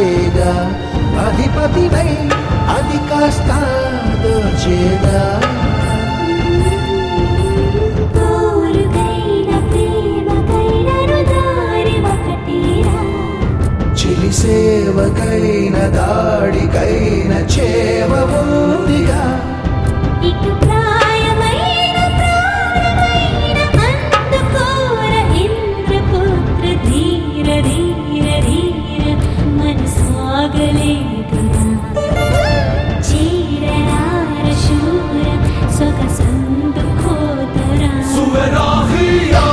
నువ్వేగా అధిపతివై అది కాస్త దోచేగా సేవకైన దాడికైన చేవ ఉందిగా ఇటు ప్రాయమైన ప్రాణమైన అందుకోర ఇంద్రపుత్ర ధీర ధీర ధీర మనసాగలేదురా చీరరార శూర సొగసందు కోతరా సువరాహియా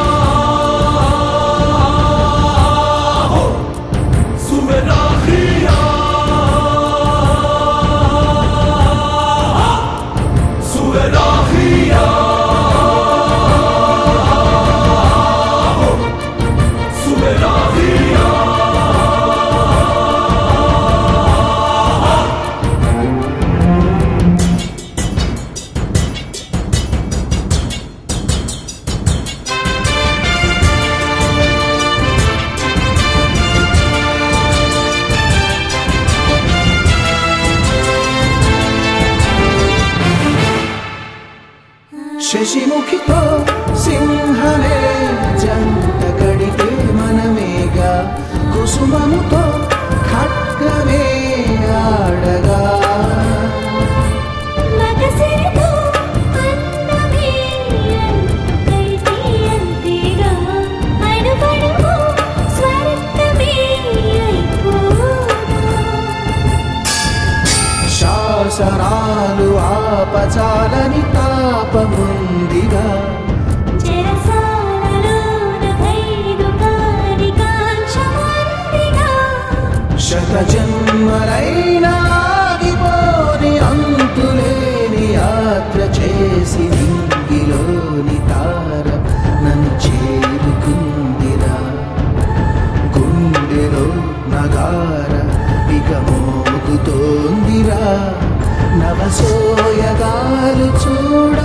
శశిముఖితో సింహమే జంట కడితే మనమేగా కుసుమముతో ఖడ్గమే ఆడగా మగసిరితో అందమే కడితే అంతేగా అడుగడుగు స్వర్గమే అయిపోగా శాసనాలు ఆపచాలని తాపముందిగా శతజన్మలైనా ఆగిపోని అంతులేని యాత్ర చేసి నింగిలోని తార నన్ను చేరుకుందిరా గుండెలో నగార ఇక మోగుతోందిరా నవసోయగాలు చూడ